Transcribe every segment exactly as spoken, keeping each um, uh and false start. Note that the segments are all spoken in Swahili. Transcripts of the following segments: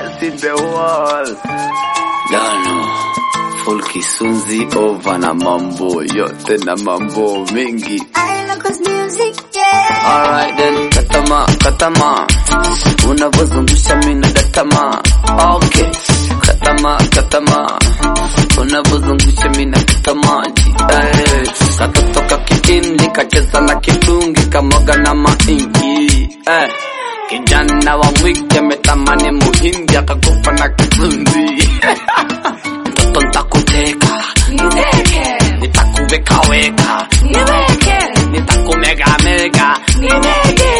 dance in the world. Dano full kisunzi over na mambo yote na mambo mingi. I like his music, yeah. Alright then, katama, katama unavozungusha mina datama. Okay, katama, katama unavozungusha mina katamaji. Eh, katotoka kitindi kacheza na kitungi kamoga na maingi. Eh, kijana wa mwike metamani muhindi akakufa na kizunzi. Mtoto nitakuteka, Niteke, nitakuweka weka, niweke, nitakumega mega. niweke.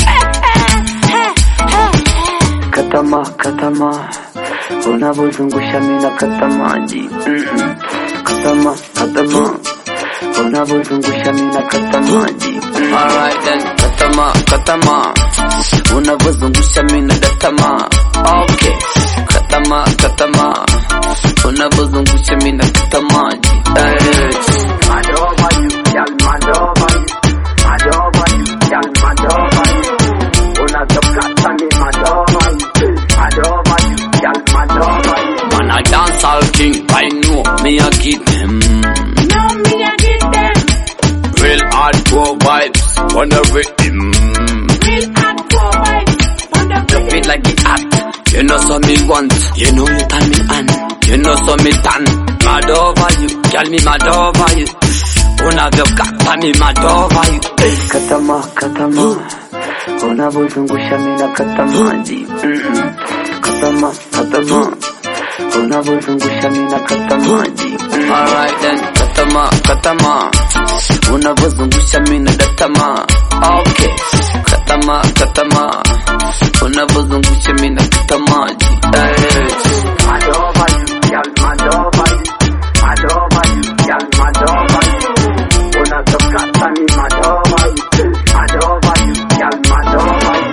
Katama, katama unavozungusha mina katamaji. Mm-mm. Katama, katama unavozungusha mina katamaji. Mm. Alright then, katama, katama unavozungusha mina datama. Okay, katama, katama unavozungusha mina katamaji. Hey. Mad over you, girl, mad over you. Mad over you, girl, mad over you. Unatokata ni mad over you. Mad over you, girl, mad over you. Man I dance all king, I know me I get them. No, me I get them. Real hardcore vibes on the rhythm. Real hardcore vibes on the You feel like the act, you know so me want. You know you turn me on, you know so me turn. Mad over you, girl me mad over you. Unavyokata ni mad over you. Katama, katama unavozungusha mina katamaji. Mm-mm. Katama, katama unavozungusha mina katamaji. Mm. Alright then, katama, katama unavozungusha mina datama. Okay, katama, katama unavozungusha mina katamaji. Hey. Mad over you, girl, mad over you. Mad over you, girl, mad over you. Unatokata ni mad over you. Mad over you, girl, mad over you.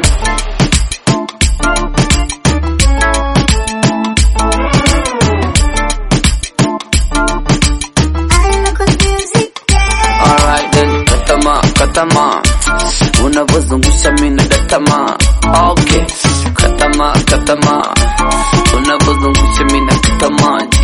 I like his music, yeah. Alright then, katama, katama unavozungusha mina datama. Okay, katama, katama unavozungusha mina katamaji.